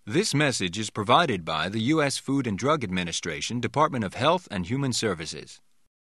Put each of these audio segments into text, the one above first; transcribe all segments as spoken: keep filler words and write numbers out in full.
This message is provided by the U S Food and Drug Administration, Department of Health and Human Services.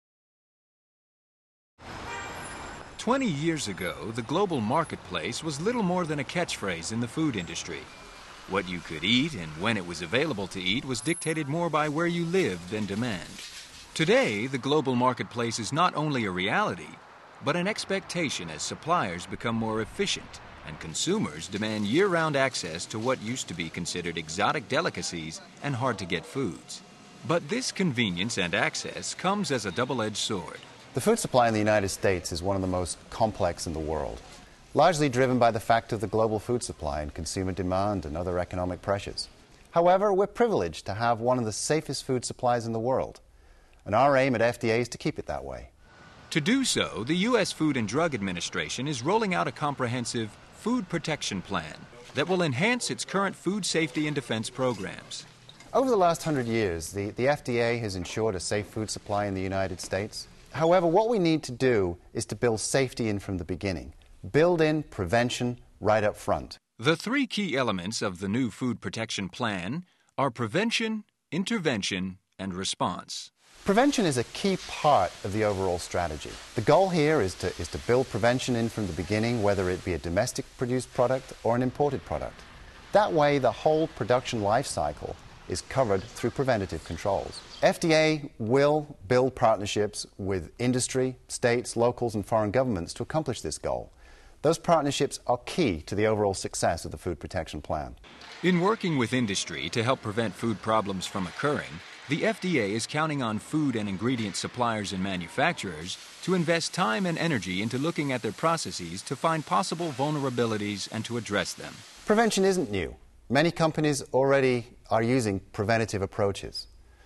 Twenty years ago, the global marketplace was little more than a catchphrase in the food industry. What you could eat and when it was available to eat was dictated more by where you lived than demand. Today, the global marketplace is not only a reality, but an expectation as suppliers become more efficient and consumers demand year-round access to what used to be considered exotic delicacies and hard-to-get foods. But this convenience and access comes as a double-edged sword. The food supply in the United States is one of the most complex in the world, largely driven by the fact of the global food supply and consumer demand and other economic pressures. However, we're privileged to have one of the safest food supplies in the world, and our aim at F D A is to keep it that way. To do so, the U S Food and Drug Administration is rolling out a comprehensive food protection plan that will enhance its current food safety and defense programs. Over the last hundred years, the, the F D A has ensured a safe food supply in the United States. However, what we need to do is to build safety in from the beginning. Build in prevention right up front. The three key elements of the new food protection plan are prevention, intervention, and response. Prevention is a key part of the overall strategy. The goal here is to, is to build prevention in from the beginning, whether it be a domestic produced product or an imported product. That way, the whole production life cycle is covered through preventative controls. F D A will build partnerships with industry, states, locals, and foreign governments to accomplish this goal. Those partnerships are key to the overall success of the food protection plan. In working with industry to help prevent food problems from occurring, the F D A is counting on food and ingredient suppliers and manufacturers to invest time and energy into looking at their processes to find possible vulnerabilities and to address them. Prevention isn't new. Many companies already are using preventative approaches.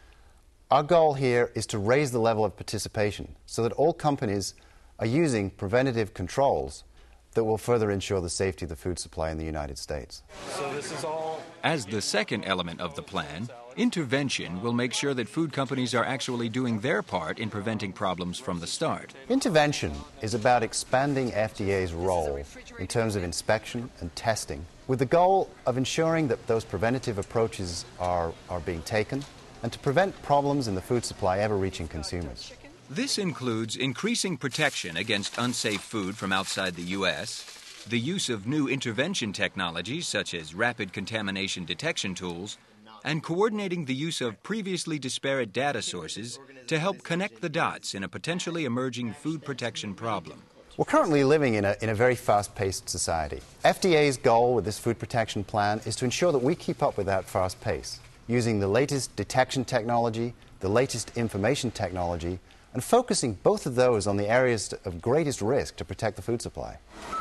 Our goal here is to raise the level of participation so that all companies are using preventative controls that will further ensure the safety of the food supply in the United States. So this is all... As the second element of the plan, intervention will make sure that food companies are actually doing their part in preventing problems from the start. Intervention is about expanding F D A's role in terms of inspection and testing, with the goal of ensuring that those preventative approaches are, are being taken and to prevent problems in the food supply ever reaching consumers. This includes increasing protection against unsafe food from outside the U S, the use of new intervention technologies such as rapid contamination detection tools, and coordinating the use of previously disparate data sources to help connect the dots in a potentially emerging food protection problem. We're currently living in a, in a very fast-paced society. F D A's goal with this food protection plan is to ensure that we keep up with that fast pace, using the latest detection technology, the latest information technology, and focusing both of those on the areas of greatest risk to protect the food supply.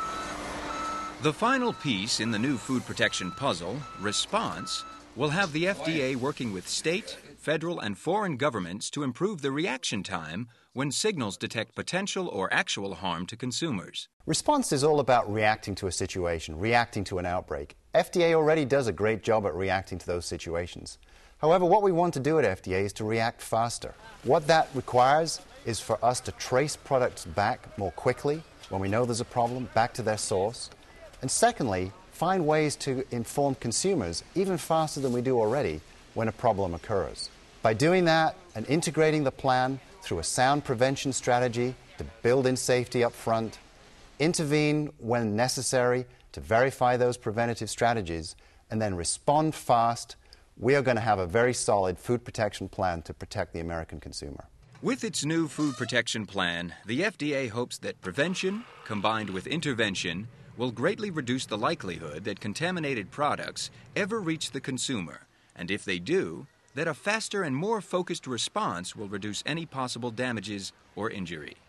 The final piece in the new food protection puzzle, response, will have the F D A working with state, federal, and foreign governments to improve the reaction time when signals detect potential or actual harm to consumers. Response is all about reacting to a situation, reacting to an outbreak. F D A already does a great job at reacting to those situations. However, what we want to do at F D A is to react faster. What that requires is for us to trace products back more quickly when we know there's a problem, back to their source. And secondly, find ways to inform consumers even faster than we do already when a problem occurs. By doing that and integrating the plan through a sound prevention strategy to build in safety up front, intervene when necessary to verify those preventative strategies, and then respond fast, we are going to have a very solid food protection plan to protect the American consumer. With its new food protection plan, the F D A hopes that prevention, combined with intervention, will greatly reduce the likelihood that contaminated products ever reach the consumer, and if they do, that a faster and more focused response will reduce any possible damages or injury.